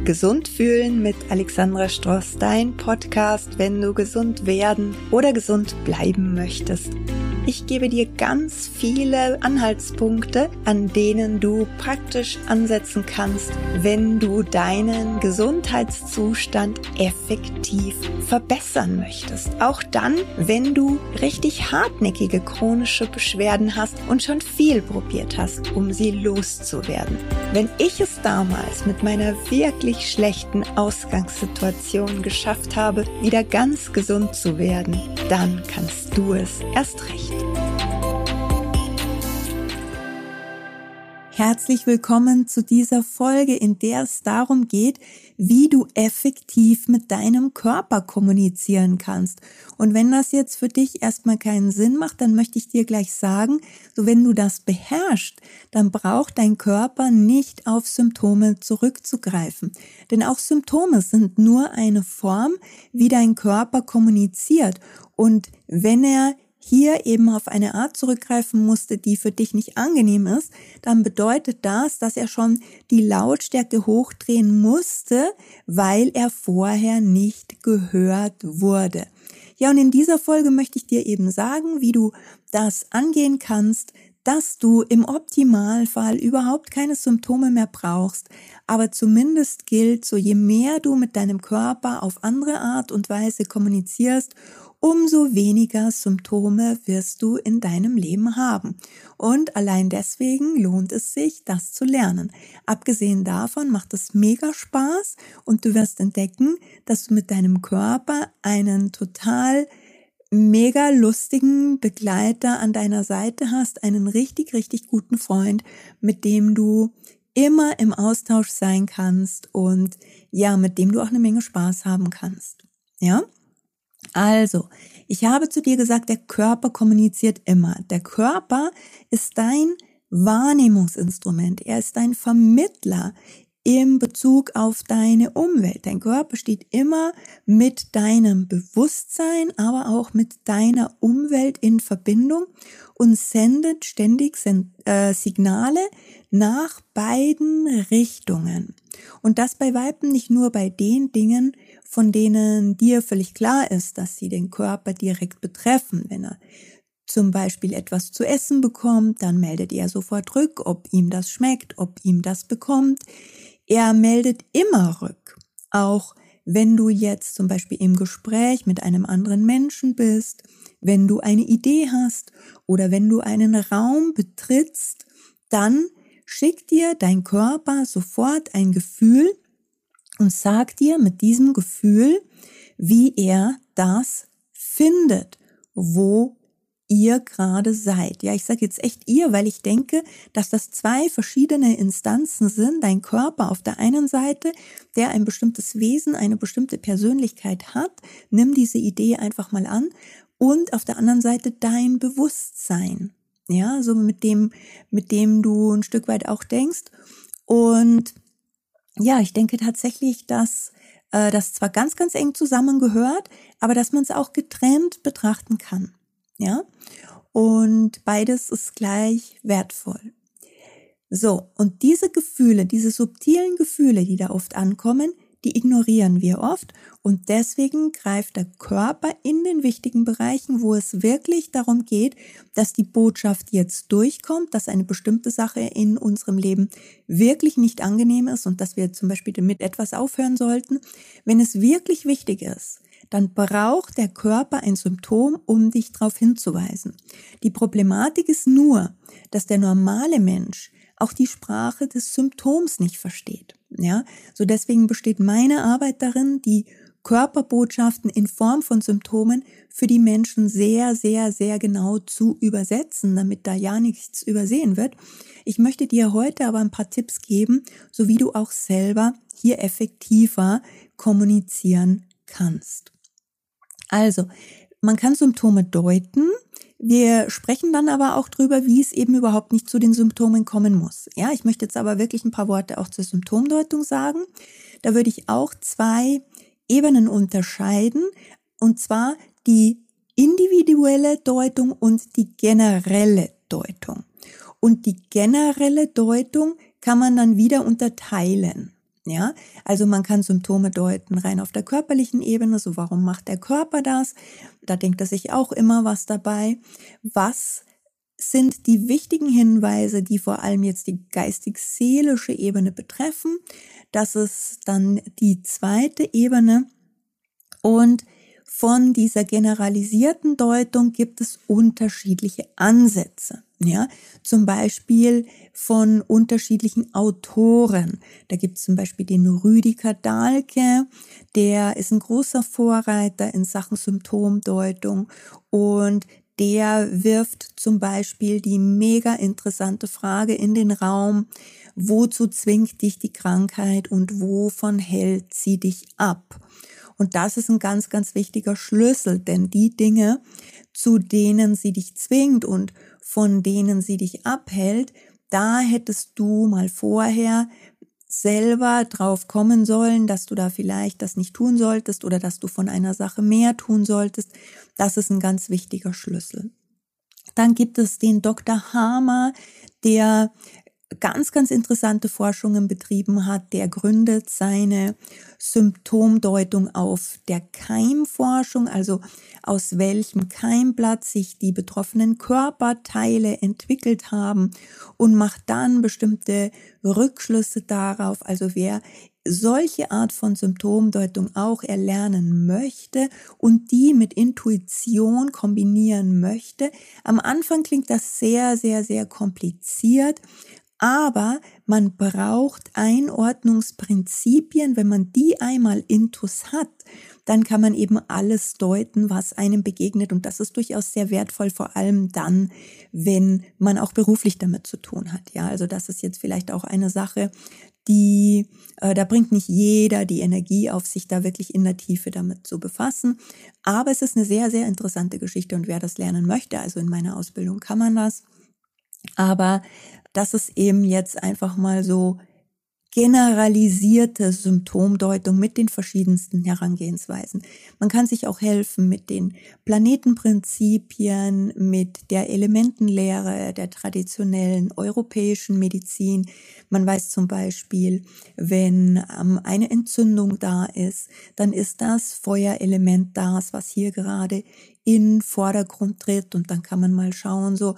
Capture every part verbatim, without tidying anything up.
Gesund fühlen mit Alexandra Stross, dein Podcast, wenn du gesund werden oder gesund bleiben möchtest. Ich gebe dir ganz viele Anhaltspunkte, an denen du praktisch ansetzen kannst, wenn du deinen Gesundheitszustand effektiv verbessern möchtest. Auch dann, wenn du richtig hartnäckige chronische Beschwerden hast und schon viel probiert hast, um sie loszuwerden. Wenn ich es damals mit meiner wirklich schlechten Ausgangssituation geschafft habe, wieder ganz gesund zu werden, dann kannst du es erst recht. Herzlich willkommen zu dieser Folge, in der es darum geht, wie du effektiv mit deinem Körper kommunizieren kannst. Und wenn das jetzt für dich erstmal keinen Sinn macht, dann möchte ich dir gleich sagen, so wenn du das beherrschst, dann braucht dein Körper nicht auf Symptome zurückzugreifen. Denn auch Symptome sind nur eine Form, wie dein Körper kommuniziert. Und wenn er hier eben auf eine Art zurückgreifen musste, die für dich nicht angenehm ist, dann bedeutet das, dass er schon die Lautstärke hochdrehen musste, weil er vorher nicht gehört wurde. Ja, und in dieser Folge möchte ich dir eben sagen, wie du das angehen kannst, dass du im Optimalfall überhaupt keine Symptome mehr brauchst, aber zumindest gilt, so je mehr du mit deinem Körper auf andere Art und Weise kommunizierst, umso weniger Symptome wirst du in deinem Leben haben. Und allein deswegen lohnt es sich, das zu lernen. Abgesehen davon macht es mega Spaß und du wirst entdecken, dass du mit deinem Körper einen total mega lustigen Begleiter an deiner Seite hast, einen richtig, richtig guten Freund, mit dem du immer im Austausch sein kannst und ja, mit dem du auch eine Menge Spaß haben kannst. Ja? Also, ich habe zu dir gesagt, der Körper kommuniziert immer. Der Körper ist dein Wahrnehmungsinstrument. Er ist dein Vermittler im Bezug auf deine Umwelt. Dein Körper steht immer mit deinem Bewusstsein, aber auch mit deiner Umwelt in Verbindung und sendet ständig Signale nach beiden Richtungen. Und das bei Weitem nicht nur bei den Dingen, von denen dir völlig klar ist, dass sie den Körper direkt betreffen. Wenn er zum Beispiel etwas zu essen bekommt, dann meldet er sofort rück, ob ihm das schmeckt, ob ihm das bekommt. Er meldet immer rück, auch wenn du jetzt zum Beispiel im Gespräch mit einem anderen Menschen bist, wenn du eine Idee hast oder wenn du einen Raum betrittst, dann schickt dir dein Körper sofort ein Gefühl und sagt dir mit diesem Gefühl, wie er das findet, wo ihr gerade seid. Ja, ich sage jetzt echt ihr, weil ich denke, dass das zwei verschiedene Instanzen sind. Dein Körper auf der einen Seite, der ein bestimmtes Wesen, eine bestimmte Persönlichkeit hat. Nimm diese Idee einfach mal an. Und auf der anderen Seite dein Bewusstsein. Ja, so mit dem, mit dem du ein Stück weit auch denkst. Und ja, ich denke tatsächlich, dass äh, das zwar ganz, ganz eng zusammengehört, aber dass man es auch getrennt betrachten kann. Ja, und beides ist gleich wertvoll. So, und diese Gefühle, diese subtilen Gefühle, die da oft ankommen, die ignorieren wir oft und deswegen greift der Körper in den wichtigen Bereichen, wo es wirklich darum geht, dass die Botschaft jetzt durchkommt, dass eine bestimmte Sache in unserem Leben wirklich nicht angenehm ist und dass wir zum Beispiel damit etwas aufhören sollten. Wenn es wirklich wichtig ist, dann braucht der Körper ein Symptom, um dich darauf hinzuweisen. Die Problematik ist nur, dass der normale Mensch auch die Sprache des Symptoms nicht versteht. Ja, so deswegen besteht meine Arbeit darin, die Körperbotschaften in Form von Symptomen für die Menschen sehr, sehr, sehr genau zu übersetzen, damit da ja nichts übersehen wird. Ich möchte dir heute aber ein paar Tipps geben, so wie du auch selber hier effektiver kommunizieren kannst. Also, man kann Symptome deuten. Wir sprechen dann aber auch drüber, wie es eben überhaupt nicht zu den Symptomen kommen muss. Ja, ich möchte jetzt aber wirklich ein paar Worte auch zur Symptomdeutung sagen. Da würde ich auch zwei Ebenen unterscheiden, und zwar die individuelle Deutung und die generelle Deutung. Und die generelle Deutung kann man dann wieder unterteilen. Ja, also man kann Symptome deuten rein auf der körperlichen Ebene, so warum macht der Körper das? Da denkt er sich auch immer was dabei. Was sind die wichtigen Hinweise, die vor allem jetzt die geistig-seelische Ebene betreffen? Das ist dann die zweite Ebene. Und von dieser generalisierten Deutung gibt es unterschiedliche Ansätze. Ja, zum Beispiel von unterschiedlichen Autoren. Da gibt es zum Beispiel den Rüdiger Dahlke, der ist ein großer Vorreiter in Sachen Symptomdeutung und der wirft zum Beispiel die mega interessante Frage in den Raum: Wozu zwingt dich die Krankheit und wovon hält sie dich ab? Und das ist ein ganz, ganz wichtiger Schlüssel, denn die Dinge, zu denen sie dich zwingt und von denen sie dich abhält, da hättest du mal vorher selber drauf kommen sollen, dass du da vielleicht das nicht tun solltest oder dass du von einer Sache mehr tun solltest. Das ist ein ganz wichtiger Schlüssel. Dann gibt es den Doktor Hamer, der ganz, ganz interessante Forschungen betrieben hat. Der gründet seine Symptomdeutung auf der Keimforschung, also aus welchem Keimblatt sich die betroffenen Körperteile entwickelt haben, und macht dann bestimmte Rückschlüsse darauf. Also wer solche Art von Symptomdeutung auch erlernen möchte und die mit Intuition kombinieren möchte. Am Anfang klingt das sehr, sehr, sehr kompliziert, aber man braucht Einordnungsprinzipien. Wenn man die einmal intus hat, dann kann man eben alles deuten, was einem begegnet. Und das ist durchaus sehr wertvoll, vor allem dann, wenn man auch beruflich damit zu tun hat. Ja, also das ist jetzt vielleicht auch eine Sache, die, äh, da bringt nicht jeder die Energie auf, sich da wirklich in der Tiefe damit zu befassen. Aber es ist eine sehr, sehr interessante Geschichte, und wer das lernen möchte, also in meiner Ausbildung kann man das. Aber das ist eben jetzt einfach mal so generalisierte Symptomdeutung mit den verschiedensten Herangehensweisen. Man kann sich auch helfen mit den Planetenprinzipien, mit der Elementenlehre der traditionellen europäischen Medizin. Man weiß zum Beispiel, wenn ähm, eine Entzündung da ist, dann ist das Feuerelement das, was hier gerade in Vordergrund tritt, und dann kann man mal schauen, so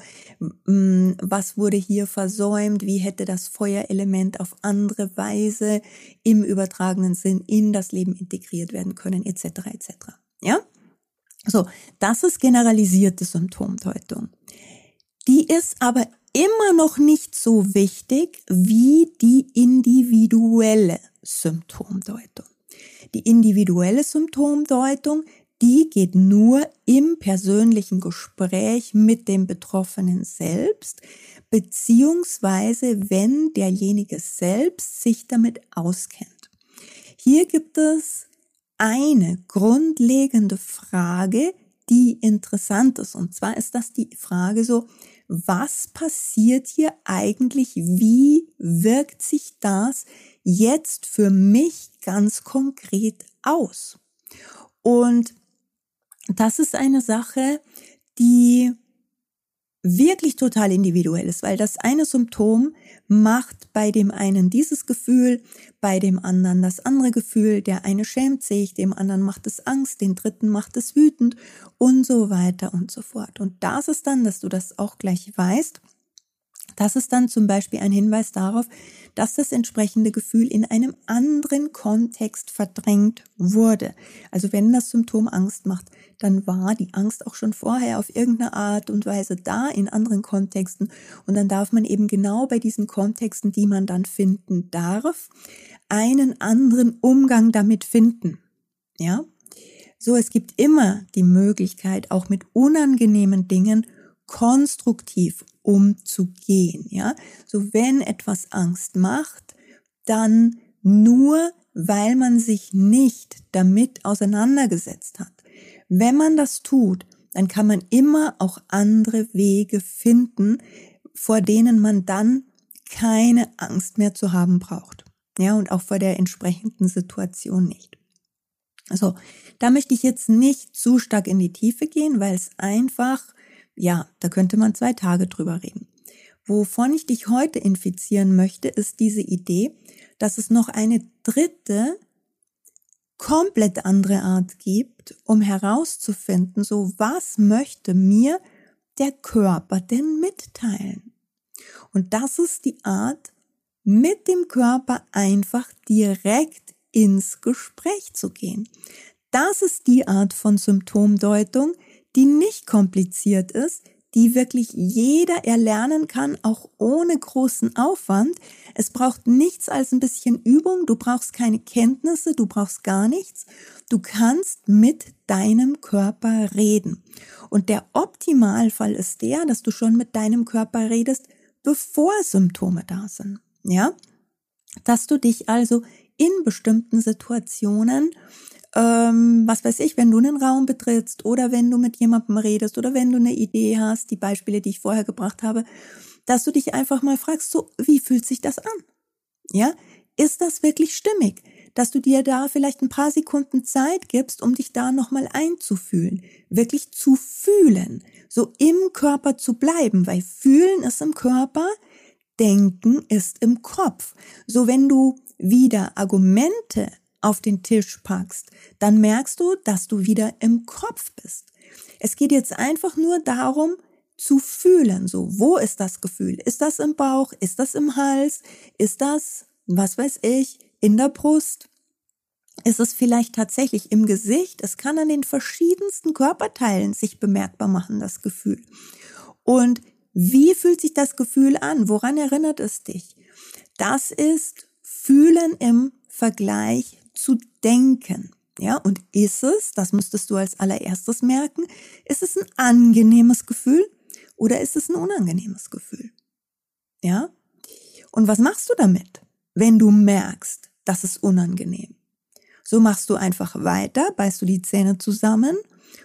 was wurde hier versäumt, wie hätte das Feuerelement auf andere Weise im übertragenen Sinn in das Leben integriert werden können, et cetera et cetera. Ja, so, das ist generalisierte Symptomdeutung. Die ist aber immer noch nicht so wichtig wie die individuelle Symptomdeutung. Die individuelle Symptomdeutung, die geht nur im persönlichen Gespräch mit dem Betroffenen selbst, beziehungsweise wenn derjenige selbst sich damit auskennt. Hier gibt es eine grundlegende Frage, die interessant ist. Und zwar ist das die Frage so: Was passiert hier eigentlich? Wie wirkt sich das jetzt für mich ganz konkret aus? Und das ist eine Sache, die wirklich total individuell ist, weil das eine Symptom macht bei dem einen dieses Gefühl, bei dem anderen das andere Gefühl. Der eine schämt sich, dem anderen macht es Angst, den dritten macht es wütend und so weiter und so fort. Und das ist dann, dass du das auch gleich weißt, das ist dann zum Beispiel ein Hinweis darauf, dass das entsprechende Gefühl in einem anderen Kontext verdrängt wurde. Also wenn das Symptom Angst macht, dann war die Angst auch schon vorher auf irgendeine Art und Weise da in anderen Kontexten. Und dann darf man eben genau bei diesen Kontexten, die man dann finden darf, einen anderen Umgang damit finden. Ja? So, es gibt immer die Möglichkeit, auch mit unangenehmen Dingen konstruktiv umzugehen, ja. So, wenn etwas Angst macht, dann nur, weil man sich nicht damit auseinandergesetzt hat. Wenn man das tut, dann kann man immer auch andere Wege finden, vor denen man dann keine Angst mehr zu haben braucht. Ja, und auch vor der entsprechenden Situation nicht. Also, da möchte ich jetzt nicht zu stark in die Tiefe gehen, weil es einfach, ja, da könnte man zwei Tage drüber reden. Wovon ich dich heute infizieren möchte, ist diese Idee, dass es noch eine dritte, komplett andere Art gibt, um herauszufinden, so was möchte mir der Körper denn mitteilen? Und das ist die Art, mit dem Körper einfach direkt ins Gespräch zu gehen. Das ist die Art von Symptomdeutung, die nicht kompliziert ist, die wirklich jeder erlernen kann, auch ohne großen Aufwand. Es braucht nichts als ein bisschen Übung, du brauchst keine Kenntnisse, du brauchst gar nichts. Du kannst mit deinem Körper reden. Und der Optimalfall ist der, dass du schon mit deinem Körper redest, bevor Symptome da sind. Ja? Dass du dich also in bestimmten Situationen, ähm, was weiß ich, wenn du einen Raum betrittst oder wenn du mit jemandem redest oder wenn du eine Idee hast, die Beispiele, die ich vorher gebracht habe, dass du dich einfach mal fragst, so, wie fühlt sich das an? Ja, ist das wirklich stimmig? Dass du dir da vielleicht ein paar Sekunden Zeit gibst, um dich da nochmal einzufühlen, wirklich zu fühlen, so im Körper zu bleiben, weil fühlen ist im Körper, denken ist im Kopf. So, wenn du wieder Argumente auf den Tisch packst, dann merkst du, dass du wieder im Kopf bist. Es geht jetzt einfach nur darum, zu fühlen. So, wo ist das Gefühl? Ist das im Bauch? Ist das im Hals? Ist das, was weiß ich, in der Brust? Ist es vielleicht tatsächlich im Gesicht? Es kann an den verschiedensten Körperteilen sich bemerkbar machen, das Gefühl. Und wie fühlt sich das Gefühl an? Woran erinnert es dich? Das ist Fühlen im Vergleich zu denken. Ja, und ist es, das müsstest du als allererstes merken, ist es ein angenehmes Gefühl oder ist es ein unangenehmes Gefühl? Ja? Und was machst du damit, wenn du merkst, das ist unangenehm? So machst du einfach weiter, beißt du die Zähne zusammen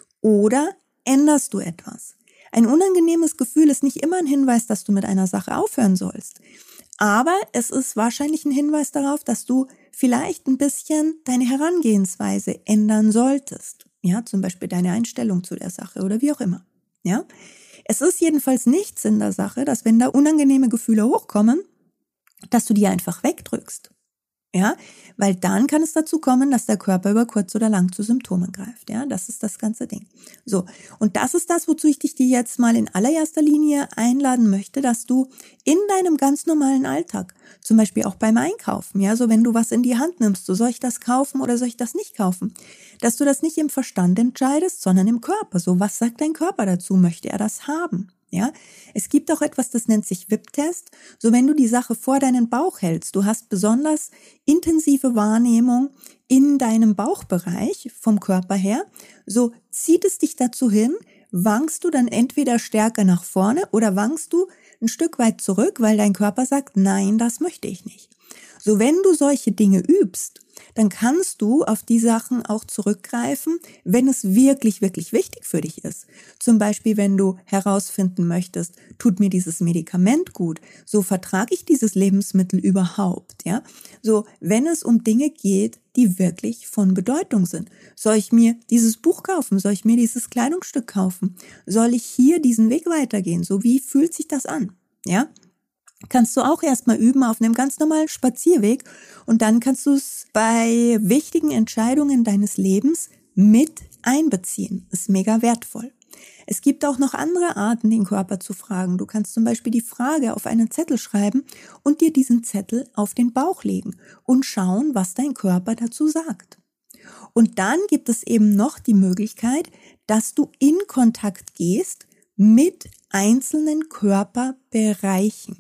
oder änderst du etwas? Ein unangenehmes Gefühl ist nicht immer ein Hinweis, dass du mit einer Sache aufhören sollst. Aber es ist wahrscheinlich ein Hinweis darauf, dass du vielleicht ein bisschen deine Herangehensweise ändern solltest. Ja, zum Beispiel deine Einstellung zu der Sache oder wie auch immer. Ja, es ist jedenfalls nichts in der Sache, dass wenn da unangenehme Gefühle hochkommen, dass du die einfach wegdrückst. Ja, weil dann kann es dazu kommen, dass der Körper über kurz oder lang zu Symptomen greift. Ja, das ist das ganze Ding. So, und das ist das, wozu ich dich dir jetzt mal in allererster Linie einladen möchte, dass du in deinem ganz normalen Alltag, zum Beispiel auch beim Einkaufen, ja, so wenn du was in die Hand nimmst, so soll ich das kaufen oder soll ich das nicht kaufen, dass du das nicht im Verstand entscheidest, sondern im Körper. So, was sagt dein Körper dazu? Möchte er das haben? Ja, es gibt auch etwas, das nennt sich W I P-Test. So, wenn du die Sache vor deinen Bauch hältst, du hast besonders intensive Wahrnehmung in deinem Bauchbereich vom Körper her, so zieht es dich dazu hin, wankst du dann entweder stärker nach vorne oder wankst du ein Stück weit zurück, weil dein Körper sagt, nein, das möchte ich nicht. So, wenn du solche Dinge übst, dann kannst du auf die Sachen auch zurückgreifen, wenn es wirklich, wirklich wichtig für dich ist. Zum Beispiel, wenn du herausfinden möchtest, tut mir dieses Medikament gut, so vertrage ich dieses Lebensmittel überhaupt, ja? So, wenn es um Dinge geht, die wirklich von Bedeutung sind. Soll ich mir dieses Buch kaufen? Soll ich mir dieses Kleidungsstück kaufen? Soll ich hier diesen Weg weitergehen? So, wie fühlt sich das an? Ja? Kannst du auch erstmal üben auf einem ganz normalen Spazierweg und dann kannst du es bei wichtigen Entscheidungen deines Lebens mit einbeziehen. Ist mega wertvoll. Es gibt auch noch andere Arten, den Körper zu fragen. Du kannst zum Beispiel die Frage auf einen Zettel schreiben und dir diesen Zettel auf den Bauch legen und schauen, was dein Körper dazu sagt. Und dann gibt es eben noch die Möglichkeit, dass du in Kontakt gehst mit einzelnen Körperbereichen.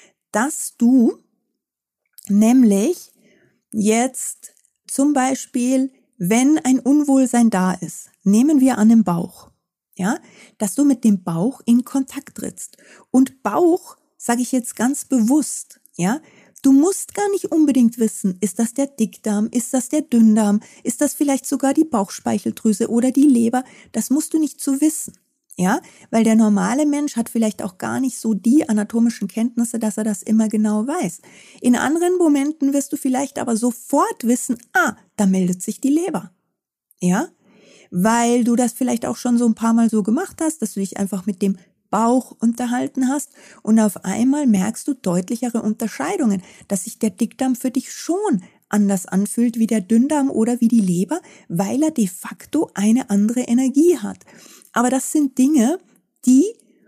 Dass du nämlich jetzt zum Beispiel, wenn ein Unwohlsein da ist, nehmen wir an im Bauch, ja, dass du mit dem Bauch in Kontakt trittst. Und Bauch, sage ich jetzt ganz bewusst, ja, du musst gar nicht unbedingt wissen, ist das der Dickdarm, ist das der Dünndarm, ist das vielleicht sogar die Bauchspeicheldrüse oder die Leber, das musst du nicht so wissen. Ja, weil der normale Mensch hat vielleicht auch gar nicht so die anatomischen Kenntnisse, dass er das immer genau weiß. In anderen Momenten wirst du vielleicht aber sofort wissen, ah, da meldet sich die Leber. Ja, weil du das vielleicht auch schon so ein paar Mal so gemacht hast, dass du dich einfach mit dem Bauch unterhalten hast und auf einmal merkst du deutlichere Unterscheidungen, dass sich der Dickdarm für dich schon anders anfühlt wie der Dünndarm oder wie die Leber, weil er de facto eine andere Energie hat. Aber das sind Dinge, die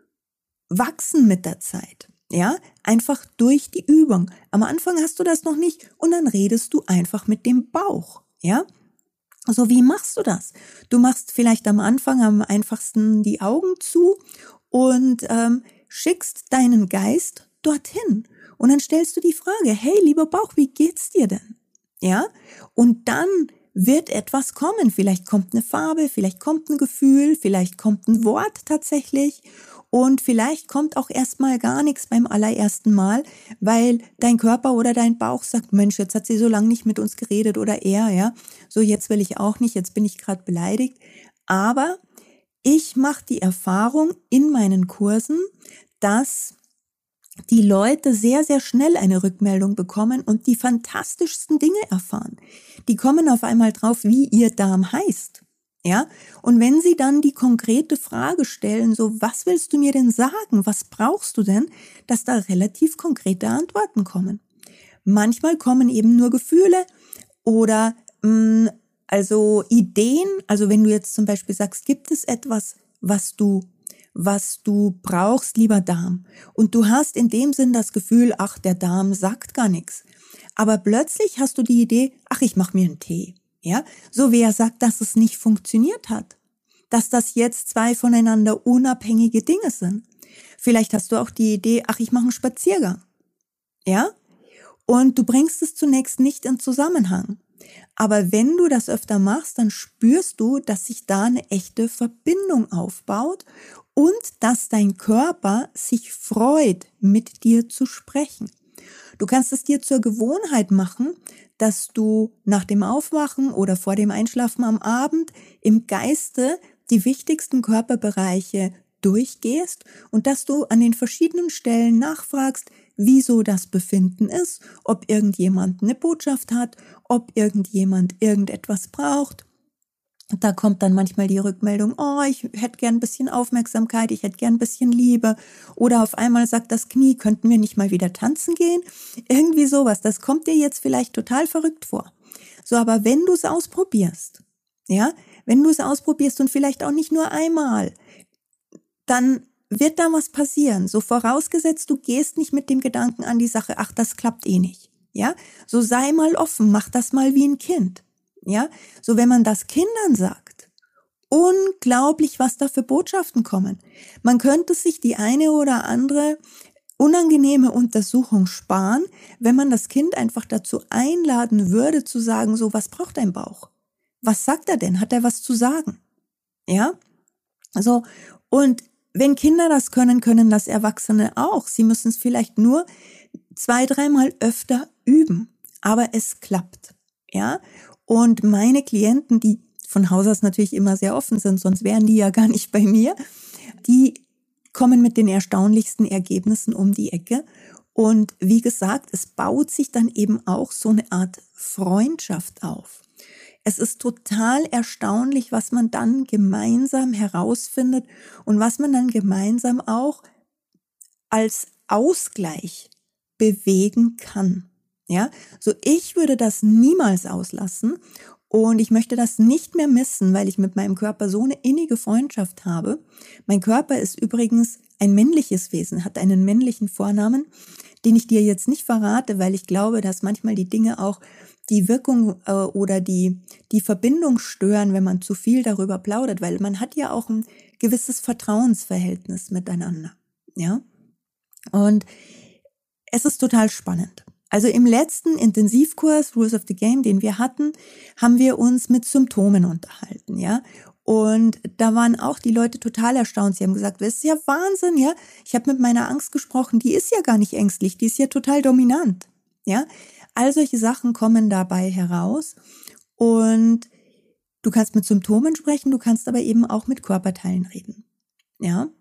wachsen mit der Zeit, ja, einfach durch die Übung. Am Anfang hast du das noch nicht und dann redest du einfach mit dem Bauch, ja. Also wie machst du das? Du machst vielleicht am Anfang am einfachsten die Augen zu und ähm, schickst deinen Geist dorthin. Und dann stellst du die Frage, hey, lieber Bauch, wie geht's dir denn? Ja? Und dann wird etwas kommen. Vielleicht kommt eine Farbe, vielleicht kommt ein Gefühl, vielleicht kommt ein Wort tatsächlich. Und vielleicht kommt auch erstmal gar nichts beim allerersten Mal, weil dein Körper oder dein Bauch sagt, Mensch, jetzt hat sie so lange nicht mit uns geredet oder er, ja. So, jetzt will ich auch nicht, jetzt bin ich gerade beleidigt. Aber ich mache die Erfahrung in meinen Kursen, dass die Leute sehr, sehr schnell eine Rückmeldung bekommen und die fantastischsten Dinge erfahren. Die kommen auf einmal drauf, wie ihr Darm heißt. Ja, und wenn sie dann die konkrete Frage stellen, so, was willst du mir denn sagen? Was brauchst du denn? Dass da relativ konkrete Antworten kommen. Manchmal kommen eben nur Gefühle oder mh, also Ideen. Also wenn du jetzt zum Beispiel sagst, gibt es etwas, was du was du brauchst, lieber Darm. Und du hast in dem Sinn das Gefühl, ach, der Darm sagt gar nichts. Aber plötzlich hast du die Idee, ach, ich mache mir einen Tee. Ja, so wer sagt, dass es nicht funktioniert hat, dass das jetzt zwei voneinander unabhängige Dinge sind. Vielleicht hast du auch die Idee, ach, ich mache einen Spaziergang, ja, und du bringst es zunächst nicht in Zusammenhang. Aber wenn du das öfter machst, dann spürst du, dass sich da eine echte Verbindung aufbaut und dass dein Körper sich freut, mit dir zu sprechen. Du kannst es dir zur Gewohnheit machen, dass du nach dem Aufwachen oder vor dem Einschlafen am Abend im Geiste die wichtigsten Körperbereiche durchgehst und dass du an den verschiedenen Stellen nachfragst, wieso das Befinden ist, ob irgendjemand eine Botschaft hat, ob irgendjemand irgendetwas braucht. Da kommt dann manchmal die Rückmeldung, oh, ich hätte gern ein bisschen Aufmerksamkeit, ich hätte gern ein bisschen Liebe. Oder auf einmal sagt das Knie, könnten wir nicht mal wieder tanzen gehen? Irgendwie sowas. Das kommt dir jetzt vielleicht total verrückt vor. So, aber wenn du es ausprobierst, ja, wenn du es ausprobierst und vielleicht auch nicht nur einmal, dann wird da was passieren. So vorausgesetzt, du gehst nicht mit dem Gedanken an die Sache, ach, das klappt eh nicht. Ja, so sei mal offen, mach das mal wie ein Kind. Ja, so wenn man das Kindern sagt, unglaublich, was da für Botschaften kommen. Man könnte sich die eine oder andere unangenehme Untersuchung sparen, wenn man das Kind einfach dazu einladen würde, zu sagen, so, was braucht dein Bauch? Was sagt er denn? Hat er was zu sagen? Ja, so, und wenn Kinder das können, können das Erwachsene auch. Sie müssen es vielleicht nur zwei, dreimal öfter üben, aber es klappt. Ja, und meine Klienten, die von Haus aus natürlich immer sehr offen sind, sonst wären die ja gar nicht bei mir, die kommen mit den erstaunlichsten Ergebnissen um die Ecke. Und wie gesagt, es baut sich dann eben auch so eine Art Freundschaft auf. Es ist total erstaunlich, was man dann gemeinsam herausfindet und was man dann gemeinsam auch als Ausgleich bewegen kann. Ja, so ich würde das niemals auslassen und ich möchte das nicht mehr missen, weil ich mit meinem Körper so eine innige Freundschaft habe. Mein Körper ist übrigens ein männliches Wesen, hat einen männlichen Vornamen, den ich dir jetzt nicht verrate, weil ich glaube, dass manchmal die Dinge auch die Wirkung äh, oder die, die Verbindung stören, wenn man zu viel darüber plaudert, weil man hat ja auch ein gewisses Vertrauensverhältnis miteinander. Ja, und es ist total spannend. Also im letzten Intensivkurs Rules of the Game, den wir hatten, haben wir uns mit Symptomen unterhalten, ja. Und da waren auch die Leute total erstaunt. Sie haben gesagt, das ist ja Wahnsinn, ja. Ich habe mit meiner Angst gesprochen, die ist ja gar nicht ängstlich, die ist ja total dominant, ja. All solche Sachen kommen dabei heraus. Und du kannst mit Symptomen sprechen, du kannst aber eben auch mit Körperteilen reden, ja.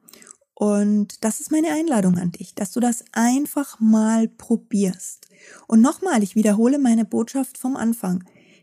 Und das ist meine Einladung an dich, dass du das einfach mal probierst. Und nochmal, ich wiederhole meine Botschaft vom Anfang.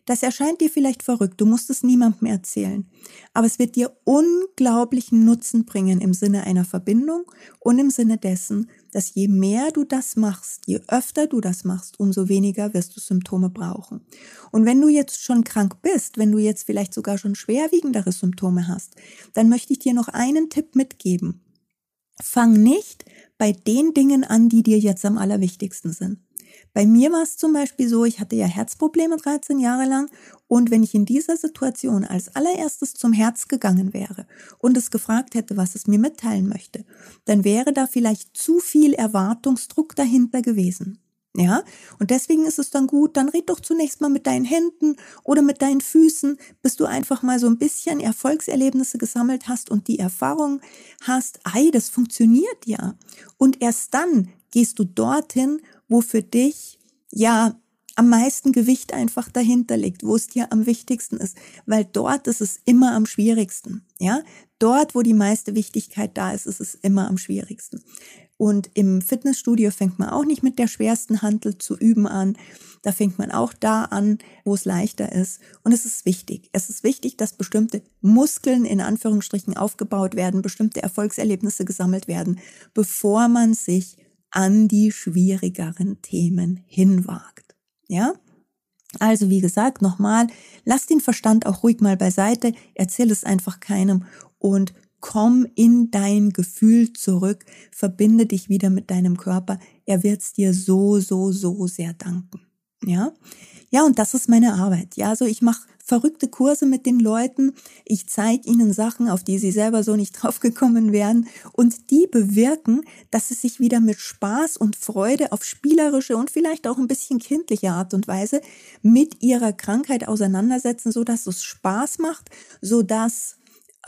Das erscheint dir vielleicht verrückt, du musst es niemandem erzählen, aber es wird dir unglaublichen Nutzen bringen im Sinne einer Verbindung und im Sinne dessen, dass je mehr du das machst, je öfter du das machst, umso weniger wirst du Symptome brauchen. Und wenn du jetzt schon krank bist, wenn du jetzt vielleicht sogar schon schwerwiegendere Symptome hast, dann möchte ich dir noch einen Tipp mitgeben. Fang nicht bei den Dingen an, die dir jetzt am allerwichtigsten sind. Bei mir war es zum Beispiel so, ich hatte ja Herzprobleme dreizehn Jahre lang und wenn ich in dieser Situation als allererstes zum Herz gegangen wäre und es gefragt hätte, was es mir mitteilen möchte, dann wäre da vielleicht zu viel Erwartungsdruck dahinter gewesen. Ja, und deswegen ist es dann gut, dann red doch zunächst mal mit deinen Händen oder mit deinen Füßen, bis du einfach mal so ein bisschen Erfolgserlebnisse gesammelt hast und die Erfahrung hast, ei, das funktioniert ja. Und erst dann gehst du dorthin, wo für dich ja am meisten Gewicht einfach dahinter liegt, wo es dir am wichtigsten ist, weil dort ist es immer am schwierigsten, ja? Dort, wo die meiste Wichtigkeit da ist, ist es immer am schwierigsten. Und im Fitnessstudio fängt man auch nicht mit der schwersten Hantel zu üben an. Da fängt man auch da an, wo es leichter ist. Und es ist wichtig. Es ist wichtig, dass bestimmte Muskeln in Anführungsstrichen aufgebaut werden, bestimmte Erfolgserlebnisse gesammelt werden, bevor man sich an die schwierigeren Themen hinwagt. Ja? Also wie gesagt, nochmal, lass den Verstand auch ruhig mal beiseite, erzähl es einfach keinem und komm in dein Gefühl zurück, verbinde dich wieder mit deinem Körper. Er wird es dir so, so, so sehr danken. Ja, ja, und das ist meine Arbeit. Ja, also ich mache verrückte Kurse mit den Leuten. Ich zeige ihnen Sachen, auf die sie selber so nicht drauf gekommen wären. Und die bewirken, dass sie sich wieder mit Spaß und Freude auf spielerische und vielleicht auch ein bisschen kindliche Art und Weise mit ihrer Krankheit auseinandersetzen, so dass es Spaß macht, so dass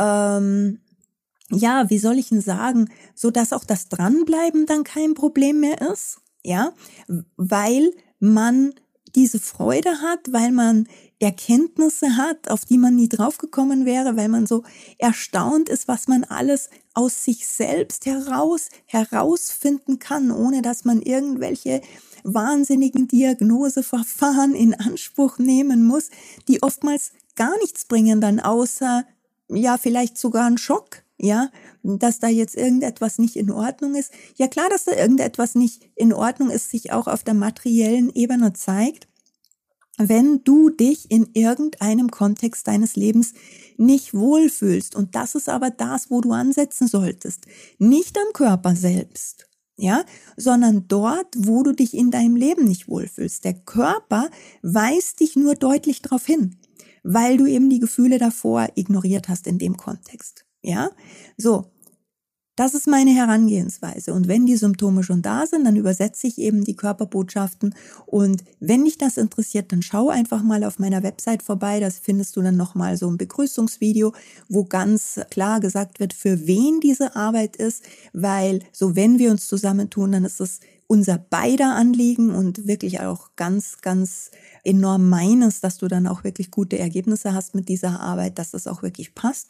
ähm, ja, wie soll ich denn sagen, so dass auch das Dranbleiben dann kein Problem mehr ist, ja, weil man diese Freude hat, weil man Erkenntnisse hat, auf die man nie draufgekommen wäre, weil man so erstaunt ist, was man alles aus sich selbst heraus herausfinden kann, ohne dass man irgendwelche wahnsinnigen Diagnoseverfahren in Anspruch nehmen muss, die oftmals gar nichts bringen dann, außer ja vielleicht sogar einen Schock. Ja, dass da jetzt irgendetwas nicht in Ordnung ist. Ja klar, dass da irgendetwas nicht in Ordnung ist, sich auch auf der materiellen Ebene zeigt, wenn du dich in irgendeinem Kontext deines Lebens nicht wohlfühlst. Und das ist aber das, wo du ansetzen solltest. Nicht am Körper selbst, ja, sondern dort, wo du dich in deinem Leben nicht wohlfühlst. Der Körper weist dich nur deutlich darauf hin, weil du eben die Gefühle davor ignoriert hast in dem Kontext. Ja, so, das ist meine Herangehensweise. Und wenn die Symptome schon da sind, dann übersetze ich eben die Körperbotschaften. Und wenn dich das interessiert, dann schau einfach mal auf meiner Website vorbei. Das findest du dann nochmal so ein Begrüßungsvideo, wo ganz klar gesagt wird, für wen diese Arbeit ist. Weil so, wenn wir uns zusammentun, dann ist es unser beider Anliegen und wirklich auch ganz, ganz enorm meines, dass du dann auch wirklich gute Ergebnisse hast mit dieser Arbeit, dass das auch wirklich passt.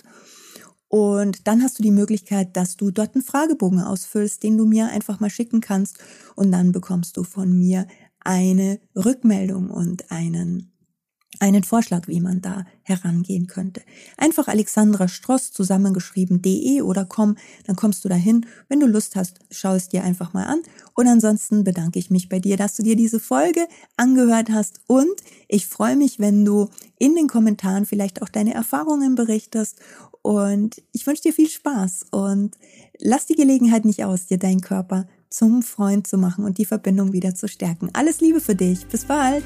Und dann hast du die Möglichkeit, dass du dort einen Fragebogen ausfüllst, den du mir einfach mal schicken kannst. Und dann bekommst du von mir eine Rückmeldung und einen, einen Vorschlag, wie man da herangehen könnte. Einfach Alexandra Stross zusammengeschrieben de oder com, dann kommst du dahin. Wenn du Lust hast, schau es dir einfach mal an. Und ansonsten bedanke ich mich bei dir, dass du dir diese Folge angehört hast. Und ich freue mich, wenn du in den Kommentaren vielleicht auch deine Erfahrungen berichtest. Und ich wünsche dir viel Spaß und lass die Gelegenheit nicht aus, dir deinen Körper zum Freund zu machen und die Verbindung wieder zu stärken. Alles Liebe für dich. Bis bald.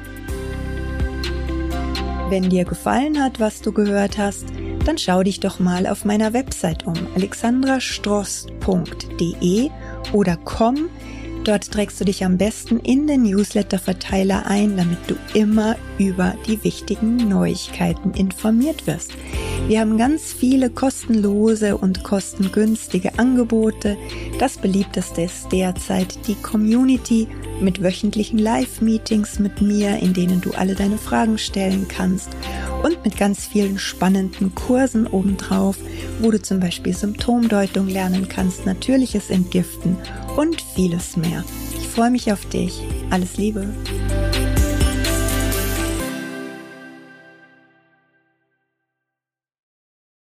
Wenn dir gefallen hat, was du gehört hast, dann schau dich doch mal auf meiner Website um, alexandra stross punkt de oder com. Dort trägst du dich am besten in den Newsletter-Verteiler ein, damit du immer über die wichtigen Neuigkeiten informiert wirst. Wir haben ganz viele kostenlose und kostengünstige Angebote. Das beliebteste ist derzeit die Community mit wöchentlichen Live-Meetings mit mir, in denen du alle deine Fragen stellen kannst und mit ganz vielen spannenden Kursen obendrauf, wo du zum Beispiel Symptomdeutung lernen kannst, natürliches Entgiften und vieles mehr. Ich freue mich auf dich. Alles Liebe.